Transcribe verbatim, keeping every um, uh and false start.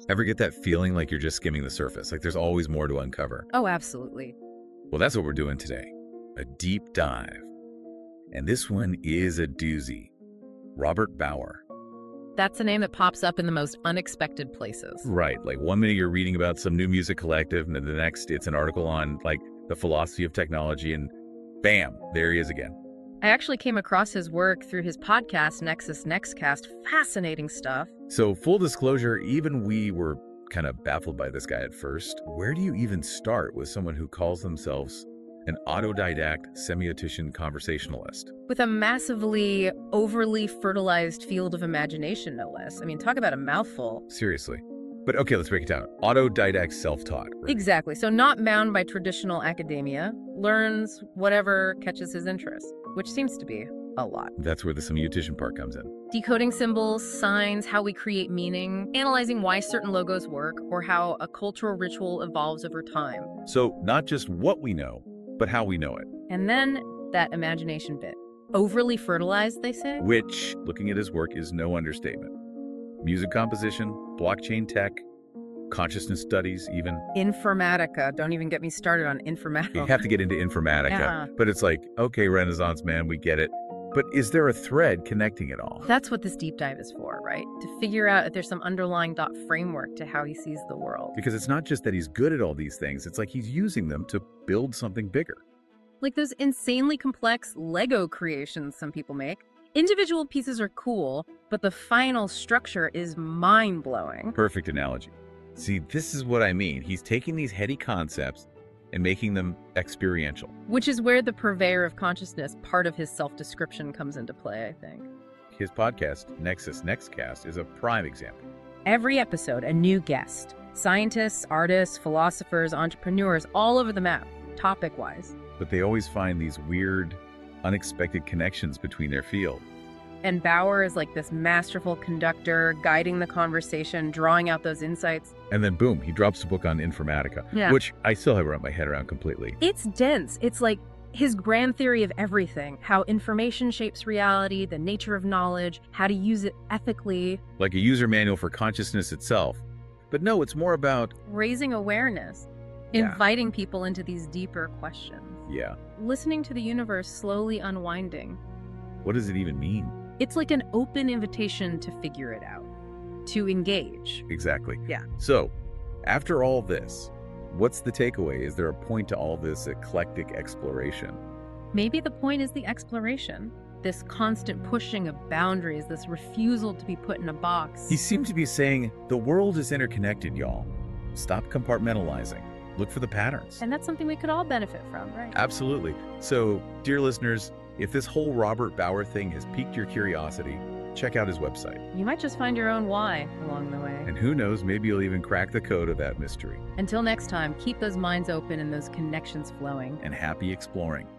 Ever get that feeling like you're just skimming the surface, like there's always more to uncover? Oh, absolutely. Well, that's what we're doing today, a deep dive. And this one is a doozy. Robert Bauer. That's a name that pops up in the most unexpected places. Right, like one minute you're reading about some new music collective, and then the next it's an article on like the philosophy of technology, and bam, there he is again. I actually came across his work through his podcast, Nexus Nextcast. Fascinating stuff. So full disclosure, even we were kind of baffled by this guy at first. Where do you even start with someone who calls themselves an autodidact semiotician conversationalist? With a massively, overly fertilized field of imagination, no less. I mean, talk about a mouthful. Seriously. But okay, let's break it down. Autodidact self-taught. Right? Exactly. So not bound by traditional academia, learns whatever catches his interest, which seems to be a lot. That's where the semiotician part comes in. Decoding symbols, signs, how we create meaning, analyzing why certain logos work, or how a cultural ritual evolves over time. So not just what we know, but how we know it. And then that imagination bit. Overly fertilized, they say? Which, looking at his work, is no understatement. Music composition, blockchain tech, consciousness studies even. Informatica. Don't even get me started on informatica. You have to get into informatica. Yeah. But it's like, okay, Renaissance man, we get it. But is there a thread connecting it all? That's what this deep dive is for, right? To figure out if there's some underlying dot framework to how he sees the world. Because it's not just that he's good at all these things, it's like he's using them to build something bigger. Like those insanely complex Lego creations some people make. Individual pieces are cool, but the final structure is mind-blowing. Perfect analogy. See, this is what I mean. He's taking these heady concepts and making them experiential. Which is where the purveyor of consciousness part of his self-description comes into play, I think. His podcast, Nexus Nextcast, is a prime example. Every episode, a new guest. Scientists, artists, philosophers, entrepreneurs, all over the map, topic-wise. But they always find these weird, unexpected connections between their field. And Bauer is like this masterful conductor, guiding the conversation, drawing out those insights. And then boom, he drops a book on informatica, Yeah. which I still haven't wrapped my head around completely. It's dense. It's like his grand theory of everything, how information shapes reality, the nature of knowledge, how to use it ethically. Like a user manual for consciousness itself. But no, it's more about, Raising awareness, Yeah. inviting people into these deeper questions. yeah, Listening to the universe slowly unwinding. what does it even mean? It's like an open invitation to figure it out, to engage. Exactly. Yeah. So, after all this, what's the takeaway? Is there a point to all this eclectic exploration? Maybe the point is the exploration, this constant pushing of boundaries, this refusal to be put in a box. He seemed to be saying, the world is interconnected, y'all. Stop compartmentalizing. Look for the patterns. And that's something we could all benefit from, right? Absolutely. So, dear listeners, if this whole Robert Bauer thing has piqued your curiosity, check out his website. You might just find your own why along the way. And who knows, maybe you'll even crack the code of that mystery. Until next time, keep those minds open and those connections flowing. And happy exploring.